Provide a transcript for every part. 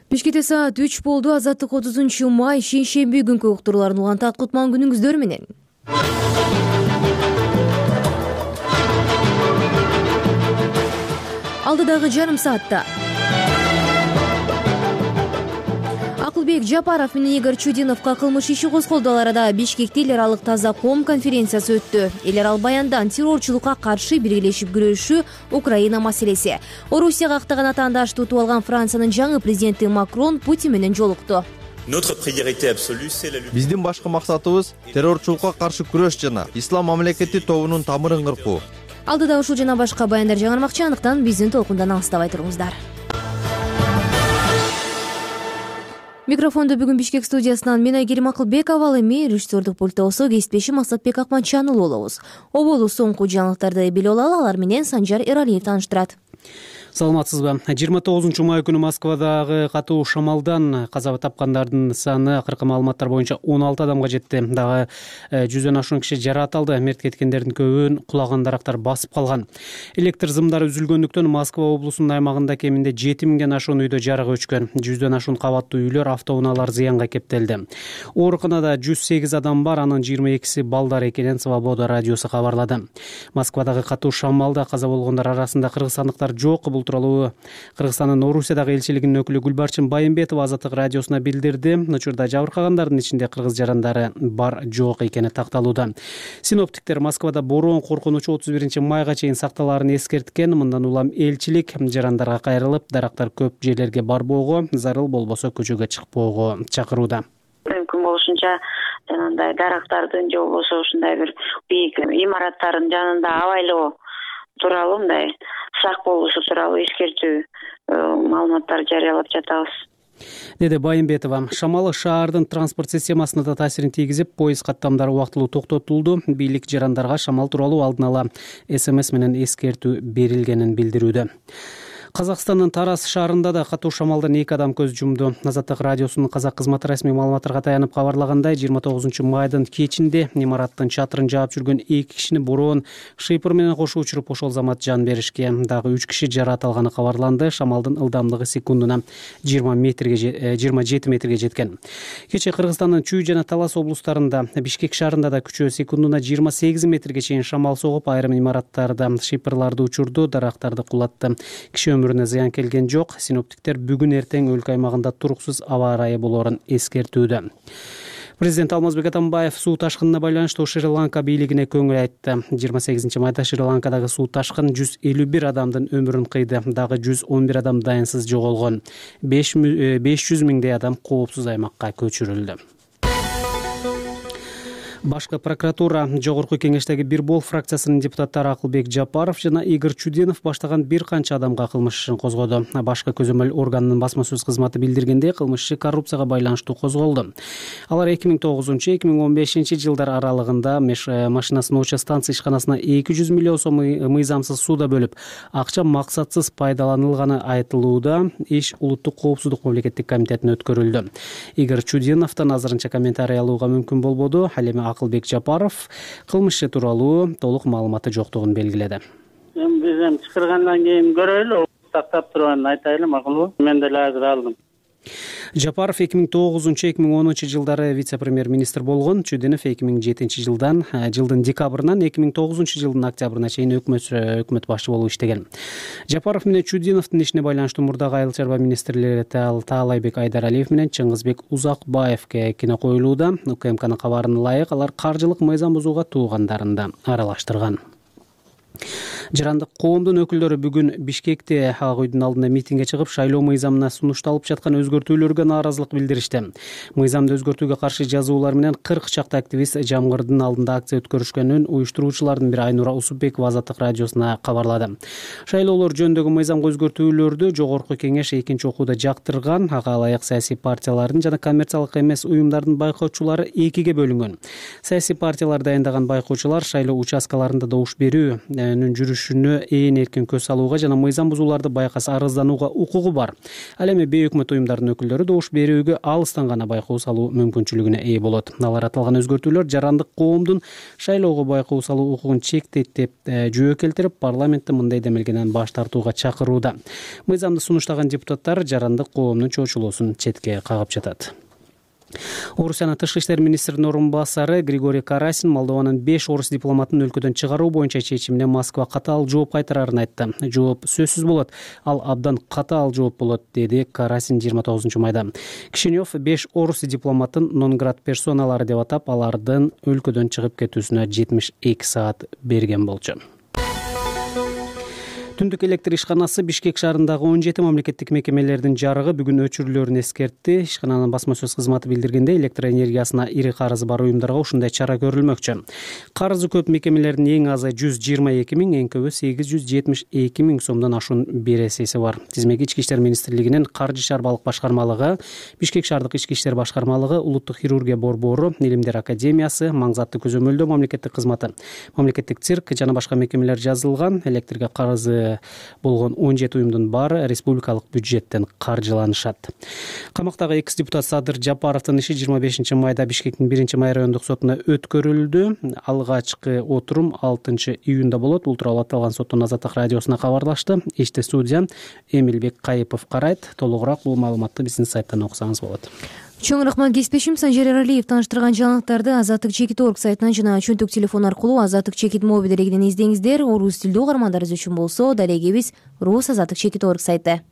Бишкекте саат 3 болду. Азаттык 30 май шейшемби күнкү уктурууларын улантат. Кутман күнүңүздөр менен. Алдыдагы жарым саатта Акылбек Жапаров менен Игорь Чудиновго кылмыш иши козголду. Ал арада Бишкекте эл аралык таза ком конференциясы өттү. Эл арал баяндан террорчулукка каршы биргелешип күрөшүү Украина маселеси. Орусияга актаган атаандаштуу утуп алган Франциянын жаңы президенти Макрон Путин менен жолукту. Биздин башкы максатыбыз террорчулукка каршы күрөш жана ислам мамлекети тобунун тамырын кыркуу. Алдыда ушул жана башка баяндар жаңырмакчы, андыктан биздин толкундан алыстабай туруңуздар. Микрофонду бүгүн Бишкек студиясынан мен Айгерим Акылбекова, ал эми режиссердук пультта болсо кесиптешим Асатбек Акманчанұлы болобуз. Оболу соңку жаңылыктарды билип алалы, алар менен Санжар Эралиев тааныштырат. Саламатсызбы. 29 май күнү Москвадагы катуу шамалдан каза тапкандардын саны акыркы маалыматтар боюнча 16 адамга жетти. Дагы 100дөн ашуун киши жаракат алды. Мерт кеткендердин көбүн кулаган дарактар басып калган. Электр зымдары үзүлгөндүктөн Москва облусунун аймагында кеминде 7000ден ашуун үйдө жарык өчкөн. 100дөн ашуун кабаттуу үйлөр, автоунaalар зыянга кептелди. Ооруканада 108 адам бар, анын 22си балдар экенин Свобода радиосу кабарлады. Москвадагы катуу шамалда каза болгондор арасында кыргызстандыктар жок. Бул тууралуу Кыргызстандын Орусиядагы элчилигинин өкүлү Гүлбарчын Байымбетова Азаттык радиосуна билдирди. Учурда жабыркагандардын ичинде кыргыз жарандары бар жок экени такталууда. Синоптиктер Москвада бороон коркунучу 31 майга чейин сакталаарын эскерткен. Мындан улам элчилик жарандарга кайрылып, дарактар көп жерлерге барбоого, зарыл болбосо көчөгө чыкпоого чакырууда. Мүмкүн болушунча жанагындай дарактардын же болбосо ушундай бир бийик имараттардын жанында абайлоо тууралуу мындай сак болушу тууралуу эскертүү маалыматтар жарыялап жатабыз, деди Байымбетова. Шамалы шаардын транспорт системасына да таасирин тийгизип, поезд каттамдары убактылуу токтотулду. Бийлик жарандарга шамал тууралуу алдын ала СМС менен эскертүү берилгенин билдирүүдө. Казакстандын Тарас шаарында да катуу шамалдан 2 адам көз жумду. Азаттык радиосунун казак кызматы расмий маалыматтарга таянып кабарлагандай, 29 майдын кечинде имараттын чатырын жаап жүргөн 2 кишини бороон шыйпыр менен кошо учуруп, ошол замат жан беришкен. Дагы 3 киши жаракат алганы кабарланды. Шамалдын ылдамдыгы секундуна 27 метрге жеткен. Кече Кыргызстандын Чүй жана Талас облустарында, Бишкек шаарында да күчөө секундуна 28 метрге чейин шамал согуп, айрым имараттарда шыйпырларды учурду, дарактарды кулатты. Киши өмүрүнө зыян келген жок. Синоптиктер бүгүн эртең өлкө аймагында туруксуз аба ырайы болоорун эскертүүдө. Президент Алмазбек Атамбаев суу ташкынына байланыштуу Шри-Ланка бийлигине көңүл айтты. 28 майда Шри-Ланкадагы суу ташкын 151 адамдын өмүрүн кыйды. Дагы 111 адам дайынсыз жоголгон. 500 миңдей адам коопсуз аймакка көчүрүлдү. Башкы прокуратура Жогорку кеңештеги Бир Бол фракциясынын депутаттары Акылбек Жапаров жана Игорь Чудинов баштаган бир канча адамга кылмыш ишин козгоду. Башкы көзөмөл органынын басма сөз кызматы билдиргендей, кылмыш иши коррупцияга байланыштуу козголду. Алар 2009-2015 жылдар аралыгында машинасын Оча станция ишканасына 200 миллион сом мыйзамсыз сууда бөлүп, акча максатсыз пайдаланылганы айтылууда. Иш Улуттук коопсуздук мамлекеттик комитетине өткөрүлдү. Игорь Чудиновдон азырынча комментарий алууга мүмкүн болбоду. Ал эми Акылбек Жапаров кылмыш тууралуу толук маалыматы жоктугун белгиледи. Биз чыкыргандан кийин көрөлү, тактап турганын айтайлы, макулбу? Мен деле азыр алдым. Жапаров 2009-2010 жылдары вице-премьер-министр болгон. Чудинов 2007 жылдын декабрынан 2009 жылдын октябрына чейин өкмөт башчы болуп иштеген. Жапаров менен Чудиновдун ишине байланыштуу мурдагы айыл чарба министрлери Таалайбек Айдаралиев менен Чыңгызбек Узакбаевке кино коюлууда. УКМКнын кабарына ылайык, алар каржылык мыйзам бузууга туугандарын да аралаштырган. Жарандык коомдун өкүлдөрү бүгүн Бишкекте Ак үйдүн алдында митингге чыгып, шайлоо мыйзамына сунушталып жаткан өзгөртүүлөргө нааразылык билдиришти. Мыйзамды өзгөртүүгө каршы жазуулар менен 40 чакты активист Жамгырдын алдында акция өткөрүшкөнүн уюштуруучулардын бири Айнура Усупбекова Азаттык радиосуна кабарлады. Шайлоолор жөнүндөгү мыйзамга өзгөртүүлөрдү Жогорку кеңеш экинчи окууда жактырган. Ага ылайык саясий партиялардын жана коммерциялык эмес уюмдардын байкоочулары экиге бөлүнгөн. Саясий партиялар дайындаган байкоочулар шайлоо участкаларында добуш берүүнүн жүрүшү өтүшүнө ээн эркин көз салууга жана мыйзам бузууларды байкаса арызданууга укугу бар. Ал эми бейөкмөт уюмдардын өкүлдөрү добуш берүүгө алыстан гана байкоо салуу мүмкүнчүлүгүнө ээ болот. Алар аталган өзгөртүүлөр жарандык коомдун шайлоого байкоо салуу укугун чектейт деп жүйө келтирип, парламентти мындай демилгеден баш тартууга чакырууда. Мыйзамды сунуштаган депутаттар жарандык коомдун чоочулоосун четке кагып жатат. Орусиянын тышкы иштер министринин орун басары Григорий Карасин Молдованын 5 орус дипломатын өлкөдөн чыгаруу боюнча чечимине Москва катаал жооп кайтарарын айтты. Жооп сөзсүз болот. Ал абдан катаал жооп болот, деди Карасин 29 майда. Кишинев 5 орус дипломатын non-grad персоналары деп атап, алардын өлкөдөн чыгып кетүүсүнө 72 саат берген болчу. Түндүк электр ишканасы Бишкек шаарындагы 17 мамлекеттик мекемелердин жарыгы бүгүн өчүрүлөөрүн эскертти. Ишкананын басма сөз кызматы билдиргенде, электр энергиясына ири карызы бар уюмдарга ушундай чара көрүлмөкчү. Карызы көп мекемелердин эң азы 122 миң, эң көбү 872 миң сомдон ашуун бересеси бар. Тизмеге Ички иштер министрлигинин Каржы чарбалык башкармалыгы, Бишкек шаардык ички иштер башкармалыгы, Улуттук хирургия борбору, Илимдер академиясы, Маңзаттуу көзөмөлдөө мамлекеттик кызматы, мамлекеттик цирк жана башка мекемелер жазылган. Электрге карызы болгон 17 уюмдун баары республикалык бюджеттен каржыланышат. Камактагы экс-депутат Садыр Жапаровдун иши 25 майда Бишкектин 1-май райондук сотуна өткөрүлдү. Алгачкы отурум 6 июнда болот. Бул тууралуу аталган соттун Азаттык радиосуна кабарлашты. Иште студия Эмилбек Кайыпов карайт. Толугураак бул маалыматты биздин сайттан окусаңыз болот. Чоң рахмат кесиптешим Санжар Эралиев таныштырган жаңылыктарды Азаттык чекит орг сайтынан жана чөнтөк телефон аркылуу Азаттык чекит мобил дерегинен издеңиздер. Орус тилдүү угармандарыбыз үчүн болсо, далегибиз Рус Азаттык чекит орг сайты.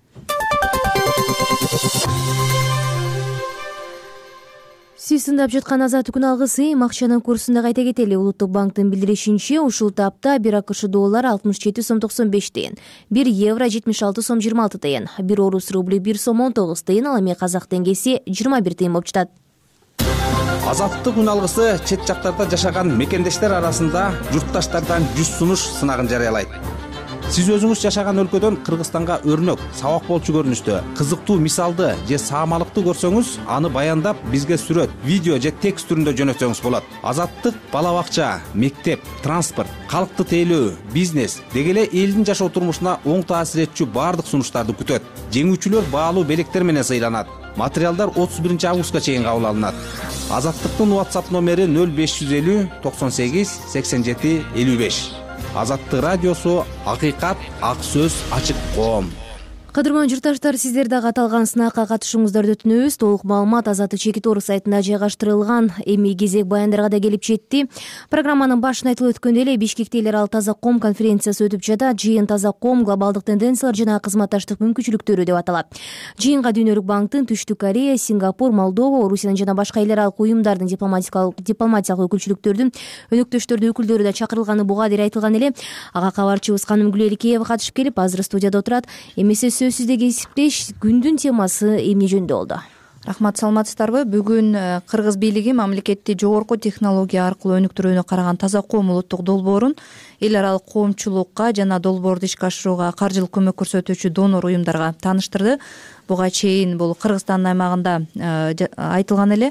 Сиз тыңдап жаткан Азаттык күн алгысы акчанын курсунда кайта кетели. Улуттук банктын билдиришинче, ушул тапта 1 АКШ доллар 67 сом 95 тыйын, 1 евро 76 сом 26 тыйын, 1 орус рубли 1 сом 19 тыйын, ал эми казак теңгеси 21 тыйын болуп жатат. Азаттык күн алгысы чет жактарда жашаган мекендештер арасында журтташтардан 100 сунуш сынагын жарыялайт. Сиз өзүңүз жашаган өлкөдөн Кыргызстанга өрнөк, сабак болчу көрүнүштө, кызыктуу мисалды же саамалыкты көрсөңүз, аны баяндап бизге сүрөт, видео же текст түрүндө жөнөтсөңүз болот. Азаттык бала бакча, мектеп, транспорт, калкты тейлөө, бизнес деги эле элдин жашоо турмушуна оң таасир этчү баардык сунуштарды күтөт. Жеңүүчүлөр баалуу белектер менен сыйланат. Материалдар 31 августка чейин кабыл алынат. Азаттыктын WhatsApp номери 0550 98 87 55. Азаттык радиосу, акыйкат, ак сөз, ачык коом. Кадырман журтташтар, сиздер дагы аталган сынакка катышууңуздарды өтүнөбүз. Толук маалымат Азаттык чекит орг сайтында жайгаштырылган. Эми кезек баяндарга да келип жетти. Программанын башында айтылып өткөндөй эле, Бишкекте эл аралык таза коом конференциясы өтүп жатат. Жыйын таза коом, глобалдык тенденциялар жана кызматташтык мүмкүнчүлүктөрү деп аталат. Жыйынга Дүйнөлүк банктын Түштүк Корея, Сингапур, Молдова, Орусиянын жана башка эл аралык уюмдардын дипломатиялык өкүлчүлүктөрдүн өнөктөштөрдүн өкүлдөрү да чакырылганы буга дейин айтылган эле. Ага кабарчыбыз Каным Гүлеликеева катышып келип, азыр студияда отурат. Эмесе сөзсүз кесиптеш, күндүн темасы эмне жөнүндө болду? Рахмат, саламатсыздарбы? Бүгүн Кыргыз бийлиги мамлекетти жогорку технология аркылуу өнүктүрүүнү караган таза коом улуттук долбоорун эл аралык коомчулукка жана долбоорду ишке ашырууга каржылык көмөк көрсөтүүчү донор уюмдарга тааныштырды. Буга чейин бул Кыргызстандын аймагында айтылган эле.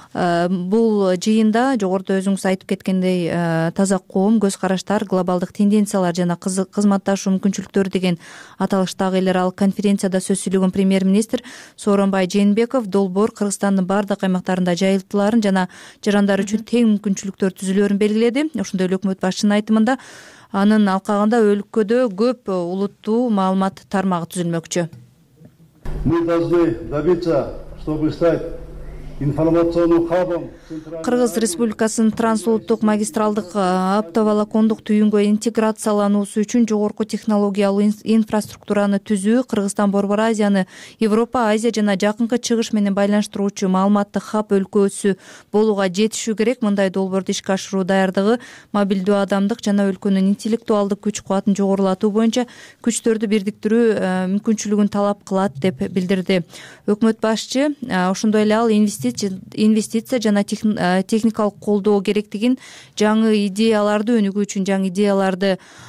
Бул жыйында жогоруда өзүңүз айтып кеткендей, таза коом, көз караштар, глобалдык тенденциялар жана кызматташуу мүмкүнчүлүктөрү деген аталыштагы эл аралык конференцияда сөз сүйлөгөн премьер-министр Сооронбай Жээнбеков долбоор Кыргызстандын бардык аймактарында жайылтыларын жана жарандар үчүн тең мүмкүнчүлүктөр түзүлөөрүн белгиледи. Ошондой эле өкмөт башчынын айтымында анын алкагында өлкөдө көп улуттуу маалымат тармагы түзүлмөкчү. Мы должны добиться, чтобы стать Кыргыз Республикасынын трансулуттук магистралдык оптоволокондук түйүнгө интеграциялануусу үчүн жогорку технологиялуу инфраструктураны түзүү, Кыргызстан Борбор Азияны Европа, Азия жана Жакынкы Чыгыш менен байланыштыруучу маалыматтык хаб өлкөсү болууга жетишүү керек. Мындай долбоорду ишке ашыруу даярдыгы мобилдүү адамдык жана өлкөнүн интеллектуалдык күч-кубатын жогорулатуу боюнча күчтөрдү бирдиктирүү мүмкүнчүлүгүн талап кылат деп билдирди. Өкмөт башчы ошондой эле ал инвестиция жана техникалык колдоо керектигин, жаңы идеяларды өнүгүү үчүн жаңы идеяларды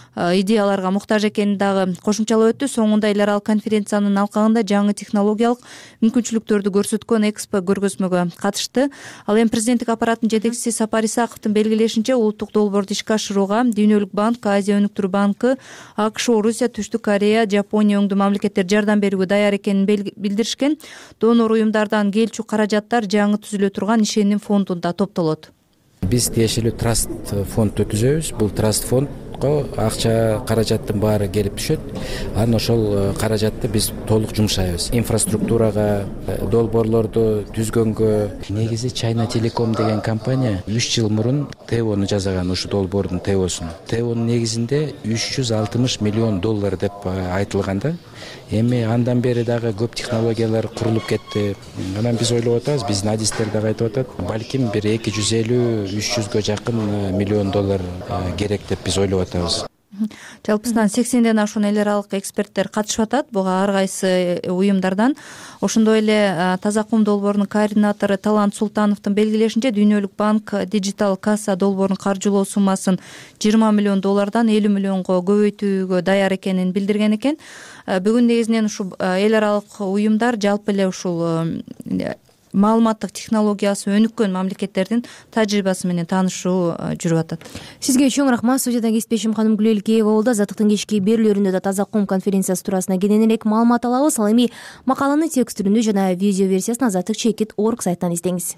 идеяларга муктаж экенин дагы кошумчалап өттү. Соңунда эл аралык конференциянын алкагында жаңы технологиялык мүмкүнчүлүктөрдү көрсөткөн экспо көргөзмөгө катышты. Ал эми президенттик аппараттын жетекчиси Сапар Исаковдун белгилешинче, улуттук долбоорду ишке ашырууга Дүйнөлүк банк, Азия өнүктүрүү банкы, АКШ, Орусия, Түштүк Корея, Жапония өңдүү мамлекеттер жардам берүүгө даяр экенин билдиришкен. Донор уюмдардан келчү каражаттар жаңы түзүлө турган ишеним фондунда топтолот. Биз тиешелүү траст фонд өткүзөбүз. Бул траст фондго акча каражаттын баары келип түшөт. Анан ошол каражатты биз толук жумшайбыз. Инфраструктурага, долбоорлорду түзгөнгө. Негизи China Telecom деген компания 3 жыл мурун ТЭОну жасаган, ушу долбоордун ТЭОсун. ТЭОнун негизинде $360 миллион деп айтылган да. Эми андан бери дагы көп технологиялар курулуп кетти. Анан биз ойлоп атабыз, биздин адистер дагы айтып атат, балким бир 250-300гө жакын миллион доллар керек деп биз ойлоп атабыз. Жалпысынан 80ден ашуун эл аралык эксперттер катышып атат буга ар кайсы уюмдардан. Ошондой эле Таза кум долбоорунун координатору Талант Султановдун белгилешинче, Дүйнөлүк банк Digital Kassa долбоорун каржылоо суммасын $20 миллион $50 миллионго көбөйтүүгө даяр экенин билдирген экен. Бүгүн негизинен ушу эл аралык уюмдар жалпы эле ушул маалыматтык технологиясы өнүккөн мамлекеттердин тажрыйбасы менен таанышуу жүрүп атат. Сизге чоң рахмат. Студиядан кесипдешим ханым Гүлэлкеева болду. Азаттыктын кечки берүүлөрүндө да Таза кум конференциясы туурасында кененирээк маалымат алабыз. Ал эми макаланы текст түрүндө жана видео версиясын azatlyk.org сайтынан издеңиз.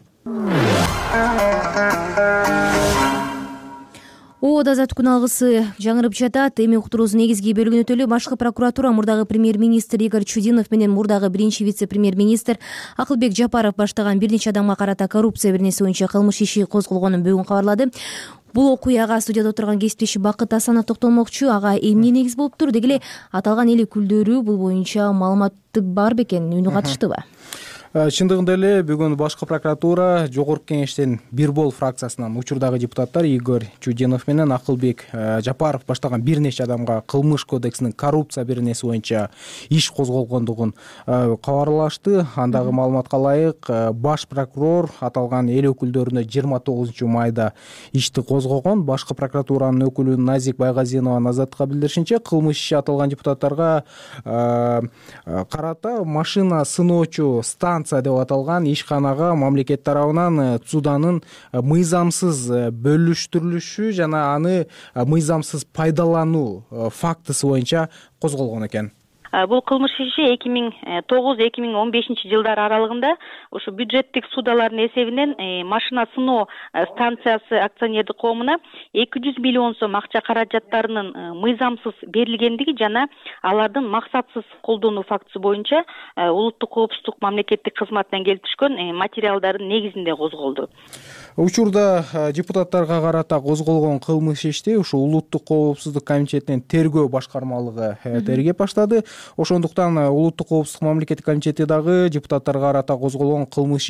Азаттык күн алгысы жаңырып жатат. Эми уктуруубуздун негизги бөлүгүнө өтөлү. Башкы прокуратура мурдагы премьер-министр Игорь Чудинов менен мурдагы биринчи вице-премьер-министр Акылбек Жапаров баштаган бир нече адамга карата коррупция беренеси боюнча кылмыш иши козголгонун бүгүн кабарлады. Бул окуяга студияда отурган кесиптеши Бакыт Асанов токтолмокчу. Ага эмне негиз болуптур? Деги эле аталган эл өкүлдөрү бул боюнча маалыматы бар бекен, үнү катыштыбы? Чындыгында эле бүгүн башкы прокуратура Жогорку кеңештин Бир бол фракциясынан учурдагы депутаттар Игорь Чудинов менен Акылбек Жапаров баштаган бир нече адамга кылмыш кодексинин коррупция беренеси боюнча иш козголгондугун кабарлашты. Андагы маалыматка ылайык, баш прокурор аталган эл өкүлдөрүнө 29 майда ишти козгогон. Башкы прокуратуранын өкүлү Назик Байгазинова Азаттыкка билдиришинче, кылмыш иши аталган депутаттарга карата машина сыноочу станция деп аталган ишканага мамлекет тарабынан ЦУДанын мыйзамсыз бөлүштүрүлүшү жана аны мыйзамсыз пайдалануу фактысы боюнча козголгон экен. Бул кылмыш иши 2009-2015 жылдар аралыгында ушу бюджеттик СУДалардын эсебинен машина сыноо станциясы акционердик коомуна 200 миллион сом акча каражаттарынын мыйзамсыз берилгендиги жана алардын максатсыз колдонуу фактысы боюнча улуттук коопсуздук мамлекеттик кызматынан келип түшкөн материалдардын негизинде козголду. Учурда депутаттарга карата козголгон кылмыш ишти ушу улуттук коопсуздук комитетинин тергөө башкармалыгы тергеп баштады. Ошондуктан улуттук коопсуздук мамлекеттик комитети дагы депутаттарга карата козголгон кылмыш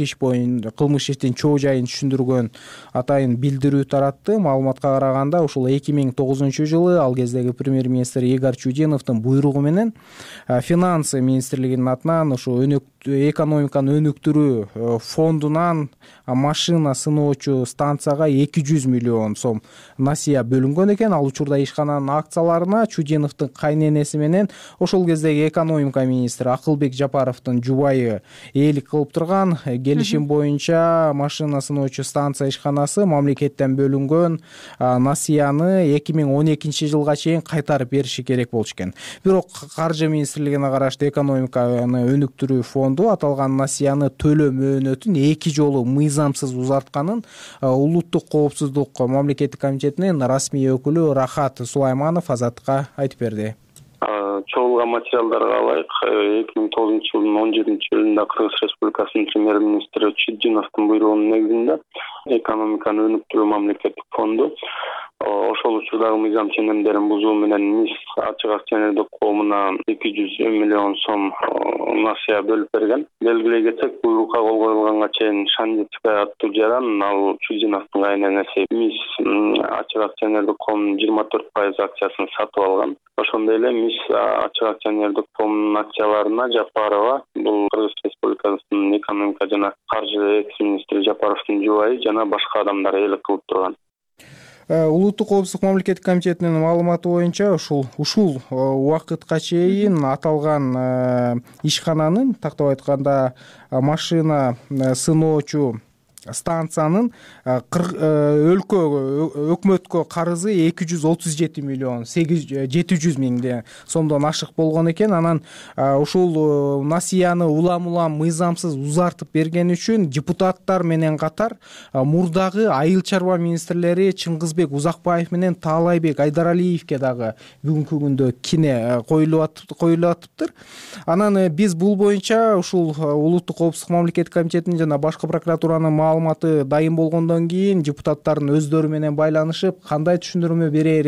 иштин чоо жайын түшүндүргөн атайын билдирүү таратты. Маалыматка караганда ушул 2009 жылы ал кездеги премьер-министр Игорь Чудиновдун буйругу менен финансы министрлигинин атынан ушу экономиканы өнүктүрүү фондунан машина сыноочу станцияга 200 миллион сом насыя бөлүнгөн экен. Ал учурда ишкананын акцияларына Чудиновдун кайненеси менен ошол кездеги экономика министри Акылбек Жапаровдун жубайы ээлик кылып турган. Келишим боюнча машина сыноочу станция ишканасы мамлекеттен бөлүнгөн насыяны 2012 жылга чейин кайтарып бериши керек болчу экен. Бирок каржы министрлигине караштуу экономиканы өнүктүрүү фонду аталган насыяны төлөө мөөнөтүн 2 жолу мыйзамсыз узартканын улуттук коопсуздук мамлекеттик комитетинин расмий өкүлү Рахат Сулайманов Азаттыкка айтып берди. Чогулган материалдарга ылайык 2009 жылдын 17-июлунда Кыргыз Республикасынын премьер-министри Чудиновдун буйругунун негизинде экономиканы өнүктүрүү мамлекеттик фонду ошол учурдагы мыйзам ченемдерин бузуу менен МИС ачык акционердик коомуна 200 миллион сом насыя бөлүп берген. Белгилей кетсек, буйрукка кол коюлганга чейин Шандицкая аттуу жаран ал Чудиновдун кайненеси МИС ачык акционердик коомунун 24% акциясын сатып алган. Ошондой эле МИС ачык акционердик коомунун акцияларына Жапарова, бул Кыргыз Республикасынын экономика жана каржы экс-министри Жапаровдун жубайы жана башка адамдар ээлик кылып турган. Улуттук коопсуздук мамлекеттик комитетинин маалыматы боюнча ушул убакытка чейин аталган ишкананын, тактап айтканда машина сыноочу станциянын өкмөткө карызы 237 миллион 700 миң сомдон ашык болгон экен. Анан ушул насыяны улам мыйзамсыз узартып берген үчүн депутаттар менен катар мурдагы айыл чарба министрлери Чыңгызбек Узакбаев менен Таалайбек Айдаралиевке дагы бүгүнкү күндө кине коюлуп атыптыр. Анан биз бул боюнча ушул улуттук коопсуздук мамлекеттик комитетинин жана башкы прокуратуранын маалыматы дайым болгондон кийин депутаттардын өздөрү менен байланышып кандай түшүндүрмө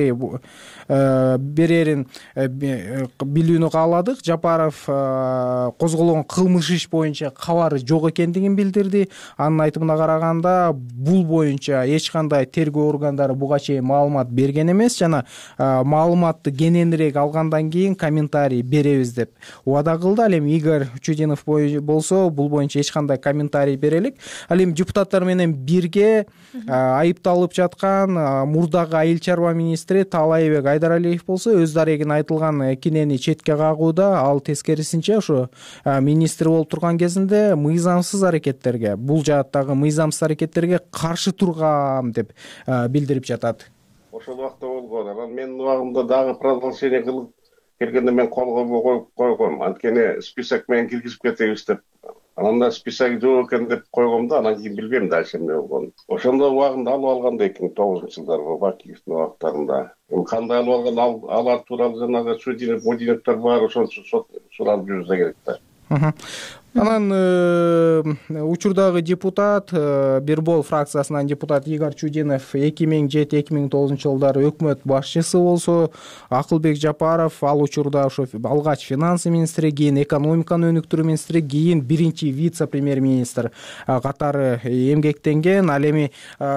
берерин билүүнү кааладык. Жапаров козголгон кылмыш иш боюнча кабары жок экендигин билдирди. Анын айтымына караганда бул боюнча эч кандай тергөө органдары буга чейин маалымат берген эмес жана маалыматты кененирээк алгандан кийин комментарий беребиз деп убада кылды. Ал эми Игорь Чудинов болсо бул боюнча эч кандай комментарий бере элек. Ал эми депутаттар менен бирге айыпталып жаткан мурдагы айыл чарба министри Таалайбек Айдаралиев болсо өз дарегин айтылган кинени четке кагууда. Ал тескерисинче ошо министр болуп турган кезинде мыйзамсыз аракеттерге, бул жааттагы мыйзамсыз аракеттерге каршы тургам деп билдирип жатат. Ошол убакта болгон. Анан менин убагымда дагы продолжение кылып келгенде мен колго коюп койгом. Анткени список менен киргизип кетебиз деп. Анан да список жок экен деп койгом да, анан кийин билбейм дальше эмне болгонун. Ошондо убагында алып алганда 2009-жылдары Бакиевдин убактарында. Кандай алып алган, алар тууралуу жанагы Чудинов бар, ошончо суралып жүрсө керек да. Анан учурдагы депутат, Бирбол фракциясынан депутат Игорь Чудинов 2007-2009 жылдары өкмөт башчысы болсо, Акылбек Жапаров ал учурда ошо алгач финансы министри, кийин экономиканы өнүктүрүү министри, кийин биринчи вице-премьер-министр катары эмгектенген. Ал эми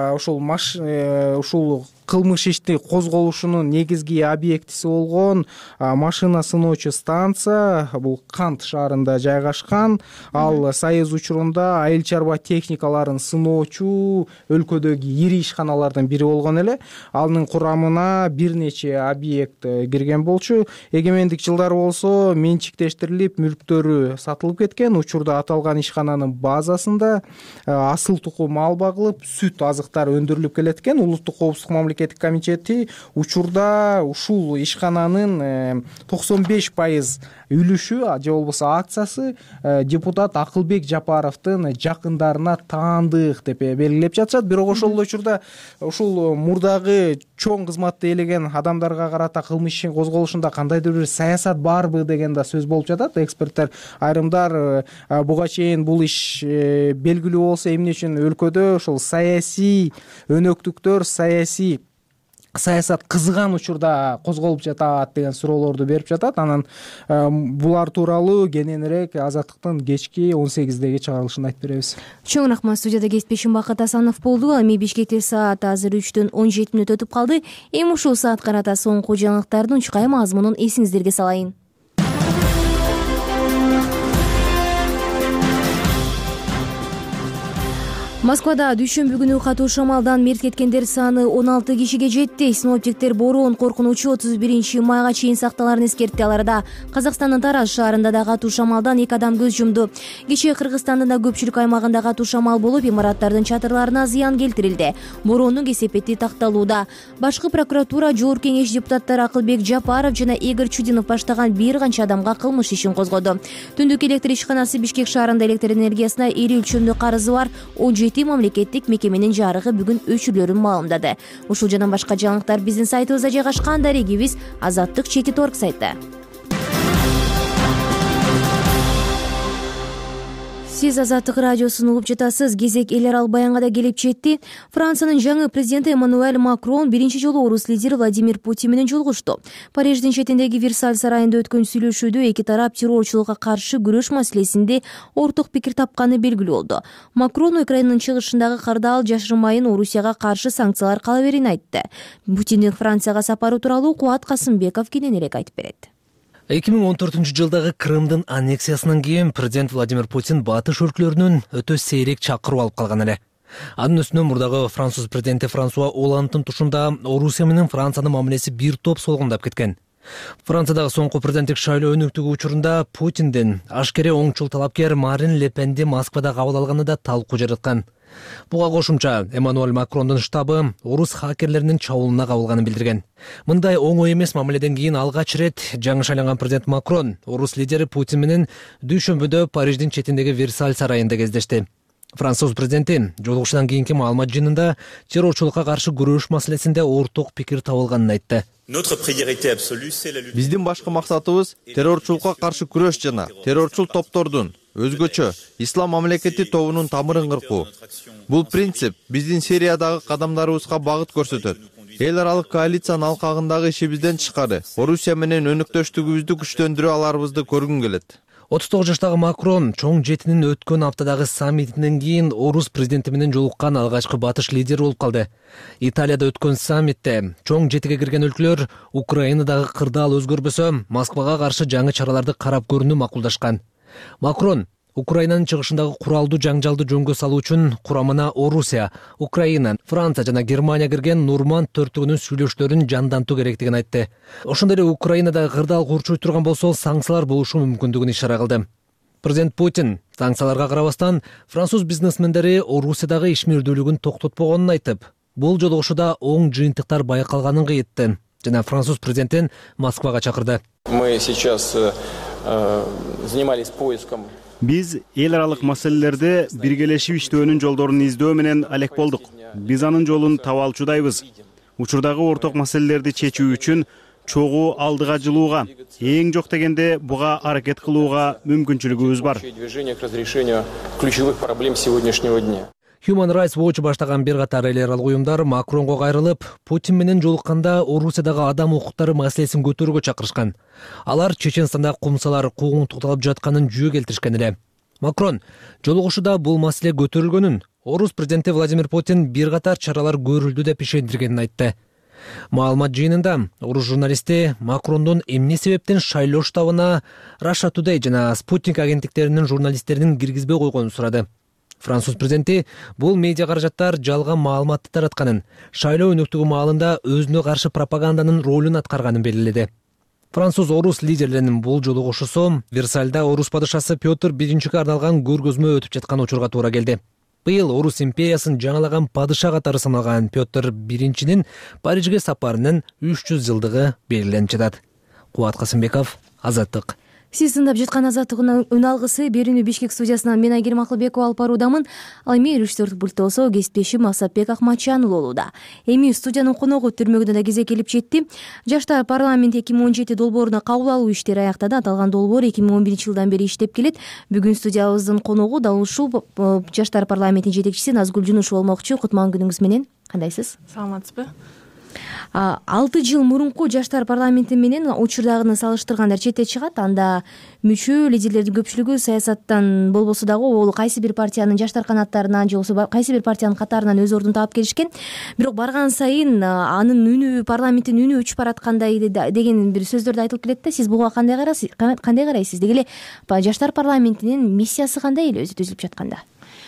ушул кылмыш ишти козголушунун негизги объектиси болгон машина сыноочу станция бул Кант шаарында жайгашкан. Ал Союз учурунда айыл чарба техникаларын сыноочу өлкөдөгү ири ишканалардын бири болгон эле. Анын курамына бир нече объект кирген болчу. Эгемендик жылдары болсо менчиктештирилип, мүлктөрү сатылып кеткен. Учурда аталган ишкананын базасында асыл тукум мал багылып, сүт азыктар өндүрүлүп келет экен. Улуттук коопсуздук мамлекеттик комитети учурда ушул ишкананын 95% үлүшү же болбосо акциясы депутат Акылбек Жапаровдун жакындарына таандык деп белгилеп жатышат. Бирок ошол учурда ушул мурдагы чоң кызматты ээлеген адамдарга карата кылмыш ишин козголушунда кандайдыр бир саясат барбы деген да сөз болуп жатат. Эксперттер айрымдар буга чейин бул иш белгилүү болсо эмне үчүн өлкөдө ушул саясий өнөктүктөр, саясат кызыган учурда козголуп жатат деген суроолорду берип жатат. Анан булар тууралуу кененирээк Азаттыктын кечки 18-деги чыгарылышында айтып беребиз. Чоң рахмат. Студияда кесипдешим Бакыт Асанов болду. Ал эми Бишкекте саат азыр 3:17 өтүп калды. Эми ушул саат карата соңку жаңылыктардын чукай мазмунун эсиңиздерге салайын. Москвада дүйшөмбү күнү катуу шамалдан мерт кеткендер саны 16 кишиге жетти. Синоптиктер бороон коркунучу 31 майга чейин сакталарын эскертти. Аларда Казакстандын Тараз шаарында да катуу шамалдан 2 адам көз жумду. Кечээ Кыргызстандын да көпчүлүк аймагында катуу шамал болуп, имараттардын чатырларына зыян келтирилди. Бороонун кесепети такталууда. Башкы прокуратура, жогорку кеңеш депутаттары Акылбек Жапаров жана Игорь Чудинов баштаган бир канча адамга кылмыш ишин козгоду. Түндүк электр ишканасы Бишкек шаарында электр энергиясына ири өлчөмдүү карызы бар 17 мамлекеттик мекеменин жарыгы бүгүн өчүрүлөрүн маалымдады. Ушул жана башка жаңылыктар биздин сайтыбызда жайгашкан. Дарегибиз Азаттык.org сайты. Сиз Азаттык радиосун угуп жатасыз. Кезек эл арал баянга да келип жетти. Франциянын жаңы президенти Эммануэль Макрон биринчи жолу орус лидери Владимир Путин менен жолугушту. Париждин четиндеги Версаль сарайында өткөн сүйлөшүүдө эки тарап террорчулукка каршы күрөш маселесинде орток пикир тапканы белгилүү болду. Макрон Украинанын чыгышындагы кардал жашырмайын Орусияга каршы санкциялар кала берин айтты. Путиндин Францияга сапары тууралуу Кубат Касымбеков кененирээк айтып берет. 2014-жылдагы Крымдын аннексиясынан кийин президент Владимир Путин батыш өлкөлөрүнөн өтө сейрек чакыруу алып калган эле. Анын үстүнө мурдагы француз президенти Франсуа Олланддын тушунда Орусия менен Франциянын мамилеси бир топ солгундап кеткен. Франциядагы соңку президенттик шайлоо өнүктүгү учурунда Путиндин ашкере оңчул талапкер Марин Ле Пенди Москвада кабыл алганы да талкуу жараткан. Буга кошумча Эммануэль Макрондун штабы орус хакерлеринин чабуулуна кабылганын билдирген. Мындай оңой эмес мамиледен кийин алгач ирет жаңы шайланган президент Макрон орус лидери Путин менен дүйшөмбүдө Париждин четиндеги Версаль сарайында кездешти. Француз президенти жолугушуудан кийинки маалымат жыйынында террорчулукка каршы күрөш маселесинде орток пикир табылганын айтты. Биздин башкы максатыбыз террорчулукка каршы күрөш жана террорчул топтордун өзгөчө ислам мамлекети тобунун тамырын кыркуу. Бул принцип биздин Сириядагы кадамдарыбызга багыт көрсөтөт. Эл аралык коалициянын алкагындагы ишибизден тышкары Орусия менен өнөктөштүгүбүздү күчтөндүрө аларыбызды көргүм келет. 39 жаштагы Макрон чоң жетинин өткөн аптадагы саммитинен кийин орус президенти менен жолуккан алгачкы батыш лидери болуп калды. Италияда өткөн саммитте чоң жетиге кирген өлкөлөр Украинадагы кырдаал өзгөрбөсө Москвага каршы жаңы чараларды карап көрүүнү макулдашкан. Макрон Украинанын чыгышындагы куралдуу жаңжалды жөнгө салуу үчүн курамына Орусия, Украина, Франция жана Германия кирген Нурман төртүгүнүн сүйлөшүүлөрүн жандантуу керектигин айтты. Ошондой эле Украинада кырдаал курчуй турган болсо санкциялар болушу мүмкүндүгүн ишара кылды. Президент Путин санкцияларга карабастан француз бизнесмендери Орусиядагы ишмердүүлүгүн токтотпогонун айтып, бул жолугушууда оң жыйынтыктар байкалганын кыйытты жана француз президентин Москвага чакырды. Мы сейчас занимались поиском. Биз эл аралык маселелерде биргелешип иштөөнүн жолдорун издөө менен алек болдук. Биз анын жолун таба алчудайбыз. Учурдагы орток маселелерди чечүү үчүн чогуу алдыга жылууга, эң жок дегенде буга аракет кылууга мүмкүнчүлүгүбүз бар. Движение к разрешению ключевых проблем сегодняшнего дня. Human Rights Watch баштаган бир катар эл аралык уюмдар Макронго кайрылып, Путин менен жолукканда Орусиядагы адам укуктары маселесин көтөрүүгө чакырышкан. Алар Чеченстанда кумсалар куугунтукталып жатканын жөө келтиришкен эле. Макрон жолугушууда бул маселе көтөрүлгөнүн, орус президенти Владимир Путин бир катар чаралар көрүлдү деп ишендиргенин айтты. Маалымат жыйынында орус журналисти Макрондун эмне себептен шайлоо штабына Russia Today жана Спутник агенттиктеринин журналисттерин киргизбей койгонун сурады. Француз президенти бул медиа каражаттар жалган маалыматты таратканын, шайлоо өнүктүгү маалында өзүнө каршы пропаганданын ролун аткарганын белгиледи. Француз орус лидерлеринин бул жолугушуусу Версальда орус падышасы Петр I арналган көргөзмө өтүп жаткан учурга туура келди. Быйыл орус империясын жаңалаган падыша катары саналган Петр I Парижге сапарынын 300 жылдыгы белгиленип жатат. Кубат Касымбеков, Азаттык. Сиз тыңдап жаткан Азаттыктын үн алгысы берүүнү Бишкек студиясынан мен Айгерим Акылбекова алып баруудамын. Ал эми режиссер пультта болсо кесиптешим Асапбек Акматжан болууда. Эми студиянын коногу түрмөгүнө да кезек келип жетти. Жаштар парламенти 2017 долбооруна кабыл алуу иштери аяктады. Аталган долбоор 2011 жылдан бери иштеп келет. Бүгүн студиябыздын коногу дал ушул Жаштар парламентинин жетекчиси Назгүл Жунушева болмокчу. Кутман күнүңүз менен. Кандайсыз? Саламатсызбы? 6 жыл мурунку жаштар парламенти менен учурдагыны салыштырганда четте чыгат. Анда мүчө лидерлердин көпчүлүгү саясаттан болбосо дагы ол кайсы бир партиянын жаштар канаттарынан же болбосо кайсы бир партиянын катарынан өз ордун таап келишкен. Бирок барган сайын анын үнү, парламенттин үнү өчүп бараткандай деген бир сөздөрдү айтылып келет да. Сиз буга кандай карайсыз? Деги эле жаштар парламентинин миссиясы кандай эле өзү түзүлүп жатканда?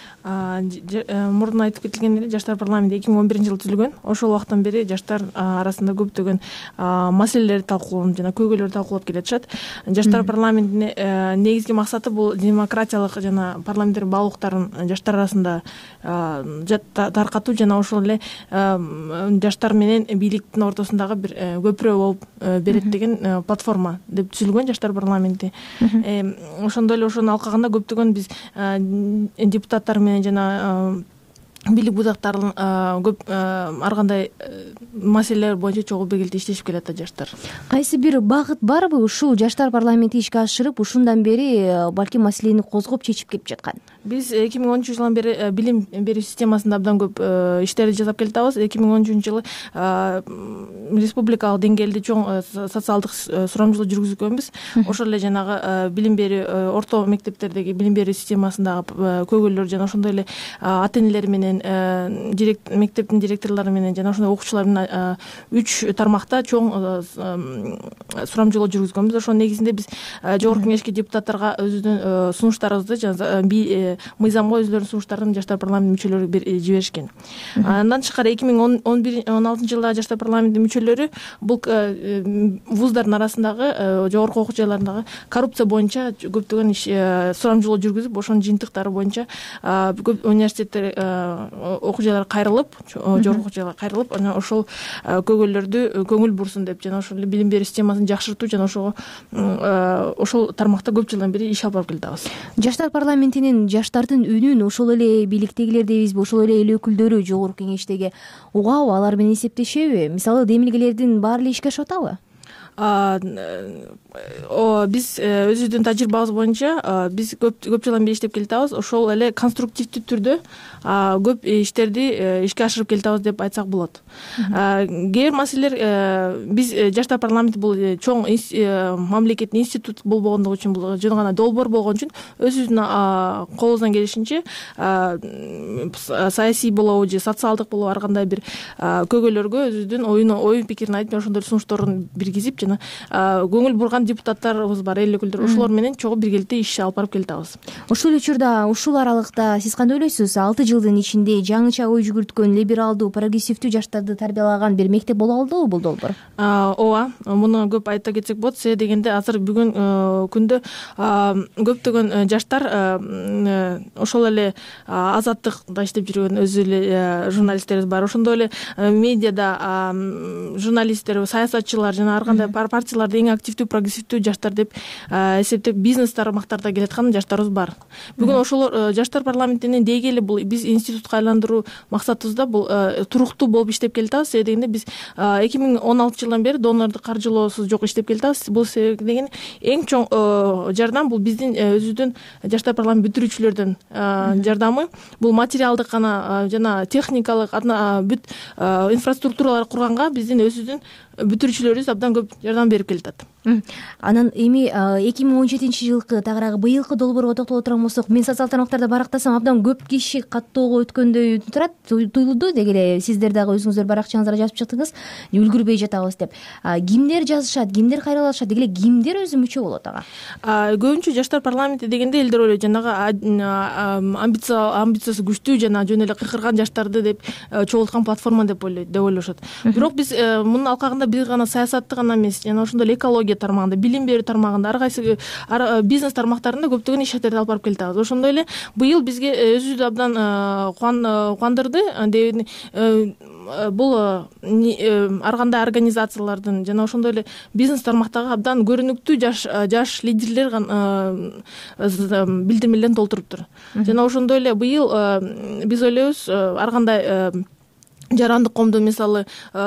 Мурдун айтып кетилгендей эле жаштар парламенти 2011 жылы түзүлгөн. Ошол убактан бери жаштар арасында көптөгөн маселелерди талкуулап жана көйгөйлөрдү талкуулап келатышат. Жаштар парламентинин негизги максаты бул демократиялык жана парламенттер баалуулуктарын жаштар арасында таркатуу жана ошол эле жаштар менен бийликтин ортосундагы бир көпүрө болуп берет деген платформа деп түзүлгөн жаштар парламенти. Ошондой эле ошонун алкагында көптөгөн биз депутаттар жана бийлик будактарын көп ар кандай маселелер боюнча чогуу биргеликте иштешип келет да жаштар. Кайсы бир багыт барбы ушул жаштар парламенти ишке ашырып, ушундан бери балким маселени козгоп чечип келип жаткан? Биз 2013 жылдан бери билим берүү системасында абдан көп иштерди жасап келатабыз. 2013 жылы республикалык деңгээлде чоң социалдык сурамжылоо жүргүзгөнбүз. Ошол эле жанагы билим берүү орто мектептердеги билим берүү системасындагы көйгөйлөр жана ошондой эле ата энелер менен менен мектептин директорлору менен жана ошондой окуучулар менен 3 тармакта чоң сурамжылоо жүргүзгөнбүз. Ошонун негизинде биз жогорку кеңешке депутаттарга өзүнүн сунуштарыбызды жана мыйзамга өзүлөрүнүн сунуштарын жаштар парламентинин мүчөлөрү жиберишкен. Андан тышкары 2016 жылдагы жаштар парламентинин мүчөлөрү бул вуздардын арасындагы жогорку окуу жайларындагы коррупция боюнча көптөгөн сурамжылоо жүргүзүп, ошонун жыйынтыктары боюнча көп университеттер окуу жайлары кайрылып, жогорку окуу жайлар кайрылып, анан ошол көйгөйлөрдү көңүл бурсун деп жана ошол эле билим берүү системасын жакшыртуу жана ошол тармакта көп жылдан бери иш алып барып келатабыз. Жаштар парламентинин жаштардын үнүн ошол эле бийликтегилер дейбизби, ошол эле эл өкүлдөрү жогорку кеңештеги угабы, алар менен эсептешеби? Мисалы, демилгелердин баары эле ишке ашып атабы? Биз өзүбүздүн тажрыйбабыз боюнча биз көп жылдан бери иштеп келатабыз. Ошол эле конструктивдүү түрдө көп иштерди ишке ашырып келатабыз деп айтсак болот. Кээ бир маселелер биз жаштар парламенти бул чоң мамлекеттик институт болбогондугу үчүн, бул жөн гана долбоор болгон үчүн өзүбүздүн колубуздан келишинче саясий болобу же социалдык болобу ар кандай бир көйгөйлөргө өзүбүздүн ой пикирин айтып, ошондой сунуштарын биргизип жана көңүл бурган депутаттарыбыз бар, эл өкүлдөрү, ошолор менен чогуу биргеликте иш алып барып келатабыз. Ушул учурда, ушул аралыкта сиз кандай ойлойсуз? 6 жылдын ичинде жаңыча ой жүгүрткөн, либералдуу, прогрессивдүү жаштарды тарбиялаган бир мектеп боло алдыбы бул долбоор? Ооба, муну көп айта кетсек болот. Себеби дегенде азыр бүгүн күндө көптөгөн жаштар ошол эле Азаттыкта иштеп жүргөн өзү эле журналисттерибиз бар. Ошондой эле медиада журналисттер, саясатчылар жана ар кандай партияларда эң активдүү, прогрессивдүү жаштар деп эсептеп, бизнес тармактарда келаткан жаштарыбыз бар. Бүгүн ошолор жаштар парламентинин дегели бул биз институтка айландыруу максатыбызда бул туруктуу болуп иштеп келатабыз. Себеби дегенде биз 2016 жылдан бери донордук каржылоосуз жок иштеп келатабыз. Бул себеби деген эң чоң жардам бул биздин өзүбүздүн жаштар парламент бүтүрүүчүлөрдүн жардамы. Бул материалдык гана жана техникалык бүт инфраструктуралар курганга биздин өзүбүздүн бүтүрүүчүлөрүбүз абдан көп жардам берип келатат. Анан эми 2017 жылкы тагыраагы быйылкы долбоорго токтоло турган болсок, мен социалдык тармактарда барактасам абдан көп киши каттоого өткөндөй турат, туюлду. Деги эле сиздер дагы өзүңүздөр баракчаңыздарга жазып чыктыңыз, үлгүрбөй жатабыз деп. Кимдер жазышат, кимдер кайрылышат, деги эле кимдер өзү мүчө болот ага? Көбүнчө жаштар парламенти дегенде элдер ойлойт жанагы амбициясы күчтүү жана жөн эле кыйкырган жаштарды деп чогулткан платформа деп ойлошот. Бирок биз мунун алкагында бир гана саясатты гана эмес, жана ошондой эле экология тармагында, билим берүү тармагында, ар кайсы бизнес тармактарында көптөгөн иш-чараларды алып барып келатабыз. Ошондой эле быйыл бизге өзүбүздү абдан кубандырды. Бул ар кандай организациялардын жана ошондой эле бизнес тармактагы абдан көрүнүктүү жаш лидерлер билдирмелерин толтуруптур. Жана ошондой эле быйыл биз ойлойбуз ар кандай жарандык коомдун, мисалы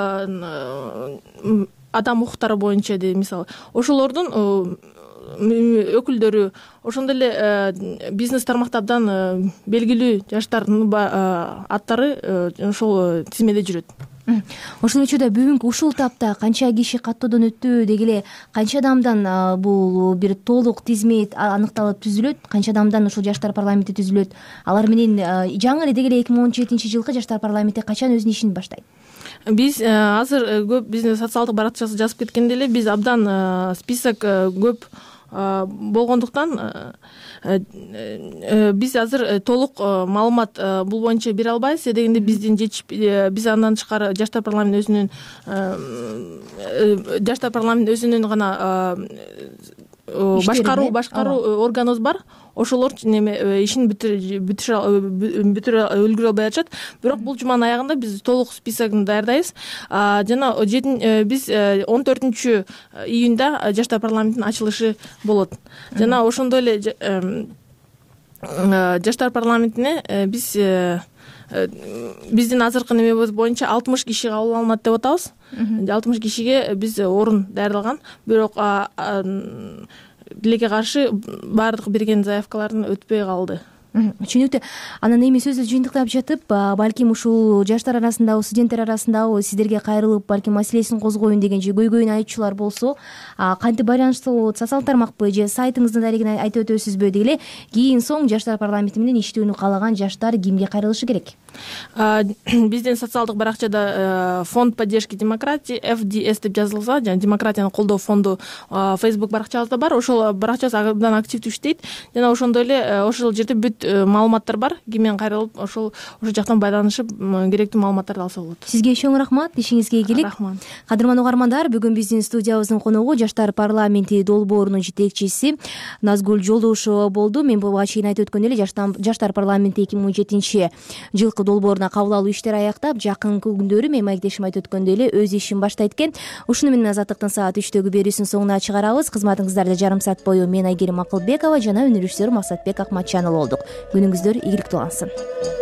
адам укуктары боюнча мисалы ошолордун өкүлдөрү, ошондой эле бизнес тармакта абдан белгилүү жаштардын аттары ошол тизмеде жүрөт. Ошол учурда бүгүнкү ушул тапта канча киши каттоодон өттү, деги эле канча адамдан бул бир толук тизмет аныкталып түзүлөт, канча адамдан ушул жаштар парламенти түзүлөт? Алар менен жаңы эле деги эле 2017 жылкы жаштар парламенти качан өзүнүн ишин баштайт? Биз азыр көп биздин социалдык баракчасы жазып кеткенде эле биз абдан список көп болгондуктан биз азыр толук маалымат бул боюнча бере албайбыз. Дегенде биз андан тышкары жаштар парламенти өзүнүн гана башкаруу органыбыз бар. Ошолор ишин бүтүрө үлгүрө албай атышат. Бирок бул жуманын аягында биз толук списогун даярдайбыз. Жана биз 14 июнда жаштар парламентинин ачылышы болот. Жана ошондой эле жаштар парламентине биздин азыркы немебиз боюнча 60 киши кабыл алынат деп атабыз. 60 кишиге биз орун даярдалган. Бирок тилекке каршы баардык берген заявкалардын өтпөй калды. Түшүнүктүү. Анан эми сөздү жыйынтыктап жатып, балким ушул жаштар арасындагы, студенттер арасындагы сиздерге кайрылып, балким маселесин козгоюн деген же көйгөйүн айтчулар болсо, кантип байланыштуу социалдык тармакпы же сайтыңыздын дарегин айтып өтөсүзбү? Деги эле кийин соң жаштар парламенти менен иштөөнү каалаган жаштар кимге кайрылышы керек? Биздин социалдык баракчада фонд поддержки демократии FDS деп жазылса, жана демократияны колдоо фонду Facebook баракчабызда бар. Ошол баракчабыз абдан активдүү иштейт. Жана ошондой эле ошол жерде бүт маалыматтар бар. Киммен кайрылып, ошол жактан байланышып, керектүү маалыматтарды алса болот. Сизге чоң рахмат, ишиңизге ийгилик. Рахмат. Кадырман угармандар, бүгүн биздин студиябыздын коногу жаштар парламенти долбоорунун жетекчиси Назгүл Жолдошова болду. Мен буга чейин айтып өткөн эле жаштар парламенти 2017-жылкы долбооруна кабыл алуу иштери аяктап, жакынкы күндөрү мен маектешим айтып өткөндөй эле өз ишин баштайт экен. Ушуну менен Азаттыктын саат 3-төгү берүүсүнүн соңуна чыгарабыз. Кызматыңыздарда жарым саат бою мен Айгерим Акылбекова жана өнөрүшчүсү Максатбек Акматжанов болдук. Күнүңүздөр ийгиликтүү улансын.